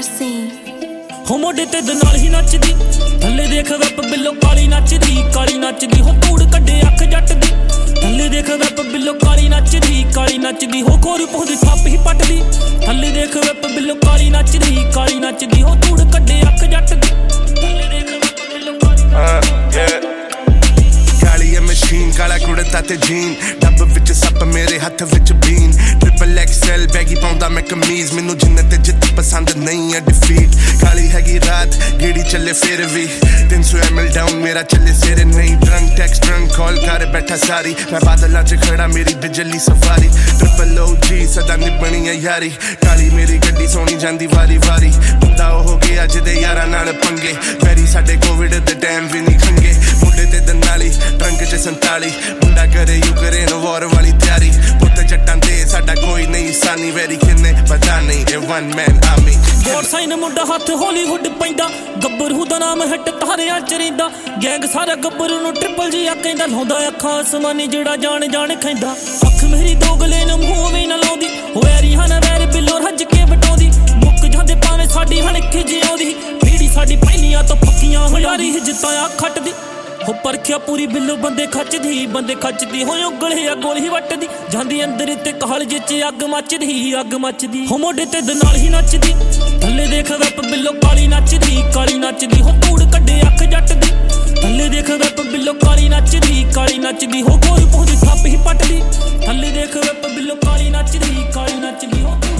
ਹੋ ਮੋਢੇ ਤੇ ਨਾਲ ਹੀ ਨੱਚਦੀ ਥੱਲੇ ਦੇਖ ਵੈਪ ਬਿੱਲੋ ਕਾਲੀ ਨੱਚਦੀ ਹੋ ਧੂੜ ਕੱਢੇ ਅੱਖ ਜੱਟ ਦੀ ਥੱਲੇ ਦੇਖ ਵੈਪ ਬਿੱਲੋ ਕਾਲੀ ਨੱਚਦੀ ਹੋ ਖੋਰੂ ਪਹੁੰਦੀ ਥੱਪ ਹੀ ਪੱਟਦੀ ਥੱਲੇ ਦੇਖ ਵੈਪ ਬਿੱਲੋ ਕਾਲੀ ਨੱਚਦੀ ਹੋ ਧੂੜ ਕੱਢੇ ਅੱਖ ਜੱਟ ਦੀ ਥੱਲੇ ਦੇਖ ਵੈਪ ਬਿੱਲੋ ਕਾਲੀ ਮਸ਼ੀਨ ਕਾਲਾ ਕੁੜਤਾ ਤੇ ਜੀਨ ਡੱਬ ਵਿੱਚ ਸੱਪ ਮੇਰੇ ਹੱਥ ਵਿੱਚ ਬੀਨ ट्रिपल XL बैगी पाਉਂਦਾ मैं कमीज ਮੈਨੂੰ ਜਿੰਨੇ ਤੇ ਜਿੱਤ ਪਸੰਦ ਨਹੀਂ ਹੈ ਡਿਫੀਟ ਕਾਲੀ ਹੈਗੀ ਰਾਤ ਗੇੜੀ ਚੱਲੇ ਫਿਰ ਵੀ 300 ml ਡਾਊਨ ਮੇਰਾ ਚੱਲੇ ਸਿਰ ਨਹੀਂ ਡਰੰਕ ਟੈਕਸਟ ਡਰੰਕ ਕਾਲ ਕਰ ਬੈਠਾ ਸਾਰੀ ਮੈਂ ਬਾਦਲਾਂ 'ਚ ਖੜਾ ਮੇਰੀ ਬਿਜਲੀ ਸਫਾਰੀ ਟ੍ਰਿਪਲ OG ਸਦਾ ਨਿਭਣੀ ਹੈ ਯਾਰੀ ਕਾਲੀ ਮੇਰੀ ਗੱਡੀ ਸੋਣੀ ਜਾਂਦੀ ਵਾਰੀ ਬੰਦਾ ਉਹ ਗਿਆ ਜਿਹਦੇ ਯਾਰਾਂ ਨਾਲ ਪੰਗੇ ਪੈਰੀ ਸਾਡੇ ਕੋਵਿਡ ਦੇ ਟਾਈਮ ਵੀ ਨਹੀਂ ਖੰਗੇ ਮੁੰਡੇ ਤੇ ਦਨਾਲੀ ਟਰੰਕ 'ਚ 47 ਮੁੰਡਾ ਕਰੇ ਯੂ ਕਰੇ ਨੋ ਵਾਰ ਵਾਲੀ ਤਿਆਰੀ ਪੁੱਤ ਜੱਟਾਂ ਦੇ ਸਾਡਾ ਕੋਈ ਨਹੀਂ ਸਾਨੀ ਵੈਰੀ ਕਿੰਨੇ ਪਤਾ ਨਹੀਂ ਇਹ one man army god sign ਮੁੰਡਾ ਹੱਥ ਹਾਲੀਵੁੱਡ ਪੈਂਦਾ ਗੱਭਰੂ ਦਾ ਨਾਮ ਹਿੱਟ ਤਾਰਿਆਂ ਚ ਰਹਿੰਦਾ ਗੈਂਗ ਸਾਰਾ ਗੱਭਰੂ ਨੂੰ ਟ੍ਰਿਪਲ ਜੀ ਆ ਕਹਿੰਦਾ ਲਾਉਂਦਾ ਅੱਖਾਂ ਅਸਮਾਨੀ ਜਿਹੜਾ ਜਾਣ ਖੈਂਦਾ ਅੱਖ ਮੇਰੀ ਦੋਗਲੇ ਨੂੰ ਮੂੰਹ ਵੀ ਨਾ ਲਾਉਂਦੀ ਹੋਇਰੀ ਹਨਾ ਵੈਰ ਬਿੱਲੋ ਰੱਜ ਕੇ ਵਟਾਉਂਦੀ ਮੁੱਕ ਜਾਂਦੇ ਪਾਵੇਂ ਸਾਡੀ ਹਣਕੀ ਜਿਉਂਦੀ ਪੀੜੀ ਸਾਡੀ ਪਹਿਲੀਆਂ ਤੋਂ ਪੱਕੀਆਂ ਹੋਇਆਰੀ ਹਿੱਜਤਾਂ ਆ ਖੱਟਦੀ ਹੋ ਪਰਖਿਆ ਪੂਰੀ ਬਿੱਲੋ ਬੰਦੇ ਖੱਚਦੀ ਹੋ ਉਂਗਲੀ ਆ ਗੋਲੀ ਵੱਟਦੀ ਜਾਂਦੀ ਅੰਦਰ ਤੇ ਕਾਲਜ ਚ ਅੱਗ ਮੱਚਦੀ ਹੋ ਮੋਢੇ ਤੇ ਨਾਲ ਹੀ ਨੱਚਦੀ ਥੱਲੇ ਦੇਖ ਵੈਪ ਬਿੱਲੋ ਕਾਲੀ ਨੱਚਦੀ ਹੋ ਧੂੜ ਕੱਢੇ ਅੱਖ ਜੱਟ ਦੀ ਥੱਲੇ ਦੇਖ ਵੈਪ ਬਿੱਲੋ ਕਾਲੀ ਨੱਚਦੀ ਹੋ ਗੋਰੀ ਪਹੁੰਦੀ ਥੱਪ ਹੀ ਪੱਟਦੀ ਥੱਲੇ ਦੇਖ ਵੈਪ ਬਿੱਲੋ ਕਾਲੀ ਨੱਚਦੀ ਹੋ